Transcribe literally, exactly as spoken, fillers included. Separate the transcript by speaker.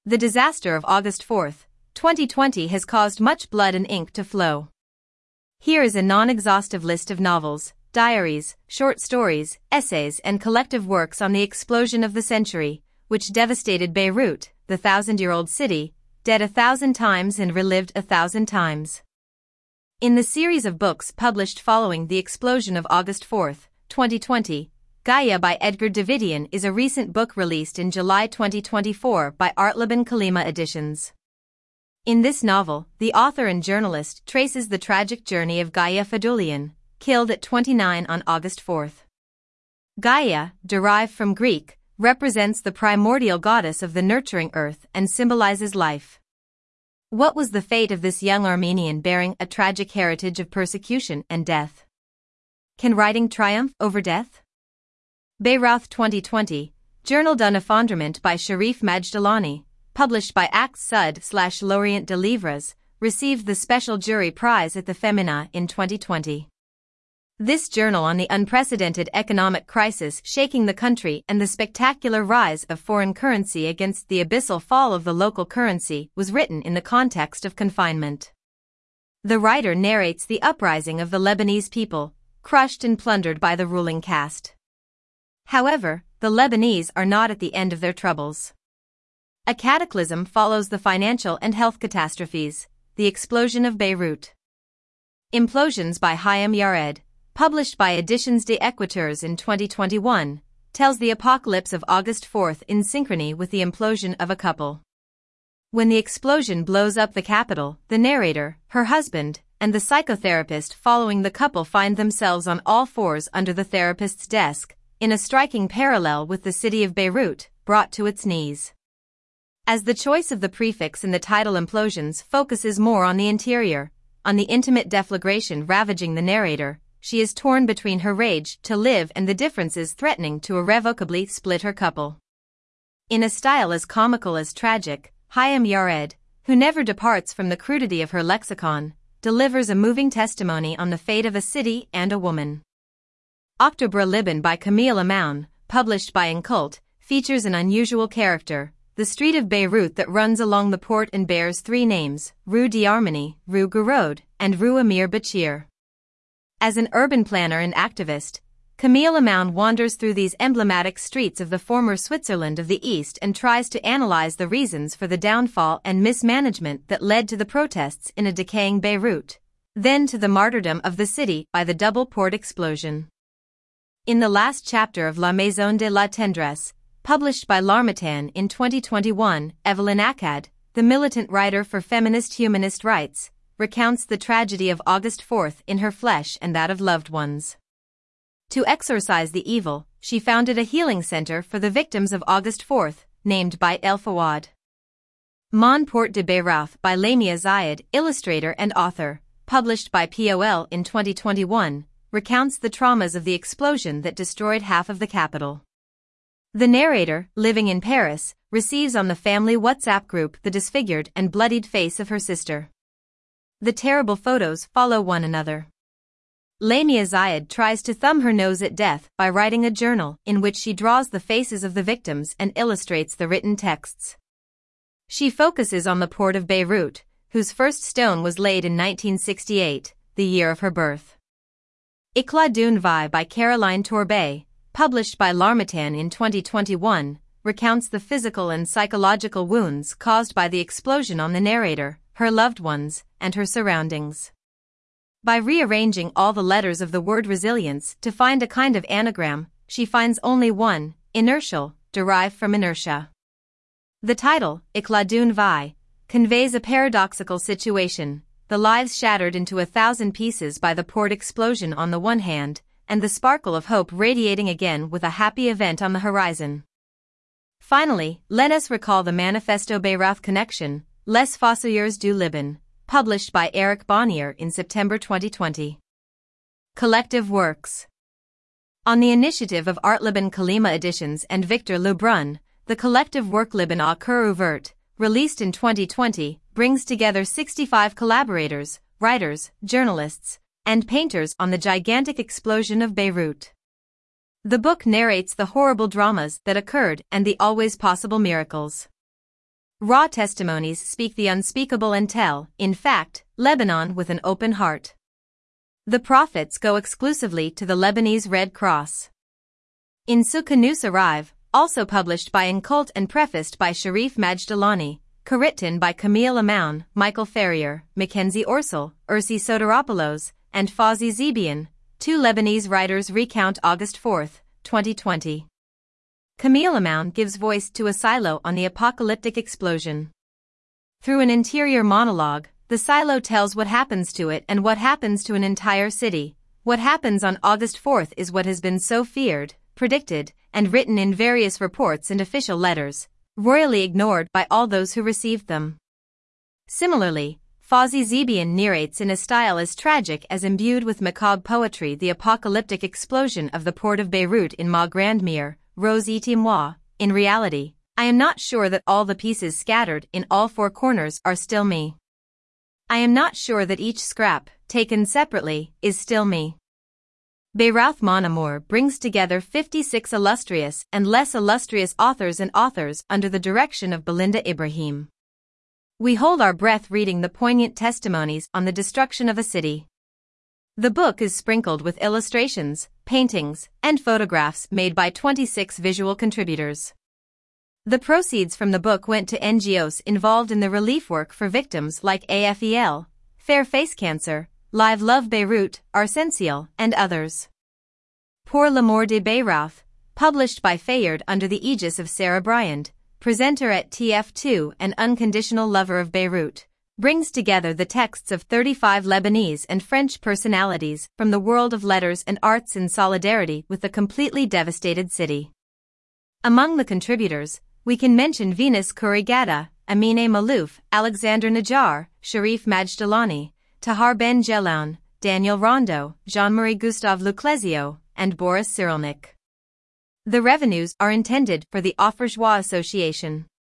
Speaker 1: The disaster of August fourth, twenty twenty has caused much blood and ink to flow. Here is a non-exhaustive list of novels, diaries, short stories, essays and collective works on the explosion of the century, which devastated Beirut, the thousand-year-old city, dead a thousand times and relived a thousand times. In the series of books published following the explosion of August fourth, twenty twenty, Gaia by Edgar Davidian is a recent book released in July twenty twenty-four by Artlaban Kalima Editions. In this novel, the author and journalist traces the tragic journey of Gaia Fadoulian, killed at twenty-nine on August fourth. Gaia, derived from Greek, represents the primordial goddess of the nurturing earth and symbolizes life. What was the fate of this young Armenian bearing a tragic heritage of persecution and death? Can writing triumph over death? Beirut twenty twenty, Journal d'un Effondrement by Sharif Majdalani, published by Actes Sud slash L'Orient de Livres, received the Special Jury Prize at the Femina in twenty twenty. This journal on the unprecedented economic crisis shaking the country and the spectacular rise of foreign currency against the abyssal fall of the local currency was written in the context of confinement. The writer narrates the uprising of the Lebanese people, crushed and plundered by the ruling caste. However, the Lebanese are not at the end of their troubles. A cataclysm follows the financial and health catastrophes, the explosion of Beirut. Implosions by Hayam Yared, published by Editions des Équateurs in twenty twenty-one, tells the apocalypse of August fourth in synchrony with the implosion of a couple. When the explosion blows up the capital, the narrator, her husband, and the psychotherapist following the couple find themselves on all fours under the therapist's desk, in a striking parallel with the city of Beirut, brought to its knees. As the choice of the prefix in the title implosions focuses more on the interior, on the intimate deflagration ravaging the narrator, she is torn between her rage to live and the differences threatening to irrevocably split her couple. In a style as comical as tragic, Hayam Yared, who never departs from the crudity of her lexicon, delivers a moving testimony on the fate of a city and a woman. Octobre Liban by Camille Amoun, published by Incult, features an unusual character, the street of Beirut that runs along the port and bears three names, Rue d'Arménie, Rue Gouraud, and Rue Amir Bachir. As an urban planner and activist, Camille Amoun wanders through these emblematic streets of the former Switzerland of the East and tries to analyze the reasons for the downfall and mismanagement that led to the protests in a decaying Beirut, then to the martyrdom of the city by the double port explosion. In the last chapter of La Maison de la Tendresse, published by L'Harmattan in twenty twenty-one, Evelyn Akkad, the militant writer for feminist humanist rights, recounts the tragedy of August fourth in her flesh and that of loved ones. To exorcise the evil, she founded a healing center for the victims of August fourth, named Bait El Fawad. Mon Port de Beirut by Lamia Zayed, illustrator and author, published by P O L in twenty twenty-one, recounts the traumas of the explosion that destroyed half of the capital. The narrator, living in Paris, receives on the family WhatsApp group the disfigured and bloodied face of her sister. The terrible photos follow one another. Lamia Zayed tries to thumb her nose at death by writing a journal in which she draws the faces of the victims and illustrates the written texts. She focuses on the port of Beirut, whose first stone was laid in nineteen sixty-eight, the year of her birth. Éclat d'une vie by Caroline Tourbet, published by L'Harmattan in twenty twenty-one, recounts the physical and psychological wounds caused by the explosion on the narrator, her loved ones, and her surroundings. By rearranging all the letters of the word resilience to find a kind of anagram, she finds only one, inertial, derived from inertia. The title, Éclat d'une vie, conveys a paradoxical situation, the lives shattered into a thousand pieces by the port explosion on the one hand, and the sparkle of hope radiating again with a happy event on the horizon. Finally, let us recall the Manifesto Beirut Connection, Les Fossoyeurs du Liban, published by Eric Bonnier in September twenty twenty. Collective Works. On the initiative of Artlaban Kalima Editions and Victor Lebrun, the collective work Liban à cœur ouvert, released in twenty twenty, brings together sixty-five collaborators, writers, journalists, and painters on the gigantic explosion of Beirut. The book narrates the horrible dramas that occurred and the always possible miracles. Raw testimonies speak the unspeakable and tell, in fact, Lebanon with an open heart. The prophets go exclusively to the Lebanese Red Cross. In Sukkah News Arrive, also published by Incult and prefaced by Sharif Majdalani, co-written by Camille Amoun, Michael Ferrier, Mackenzie Orsel, Ursi Soteropoulos, and Fawzi Zebian, two Lebanese writers recount August fourth, twenty twenty. Camille Amoun gives voice to a silo on the apocalyptic explosion. Through an interior monologue, the silo tells what happens to it and what happens to an entire city. What happens on August fourth is what has been so feared, predicted, and written in various reports and official letters, royally ignored by all those who received them. Similarly, Fawzi Zebian narrates in a style as tragic as imbued with macabre poetry the apocalyptic explosion of the port of Beirut in Ma Grande Mire, Rose et moi. In reality, I am not sure that all the pieces scattered in all four corners are still me. I am not sure that each scrap, taken separately, is still me. Beyrouth Mon Amour brings together fifty-six illustrious and less illustrious authors and authors under the direction of Belinda Ibrahim. We hold our breath reading the poignant testimonies on the destruction of a city. The book is sprinkled with illustrations, paintings, and photographs made by twenty-six visual contributors. The proceeds from the book went to N G Os involved in the relief work for victims like A F E L, Fair Face Cancer, Live Love Beirut, Arsensiel, and others. Pour l'amour de Beyrouth, published by Fayard under the aegis of Sarah Bryant, presenter at T F two and unconditional lover of Beirut, brings together the texts of thirty-five Lebanese and French personalities from the world of letters and arts in solidarity with the completely devastated city. Among the contributors, we can mention Venus Kurigada, Amine Malouf, Alexander Najjar, Sharif Majdalani, Tahar Ben Jeloun, Daniel Rondeau, Jean-Marie Gustave Leclésio, and Boris Cyrulnik. The revenues are intended for the Offre Joie Association.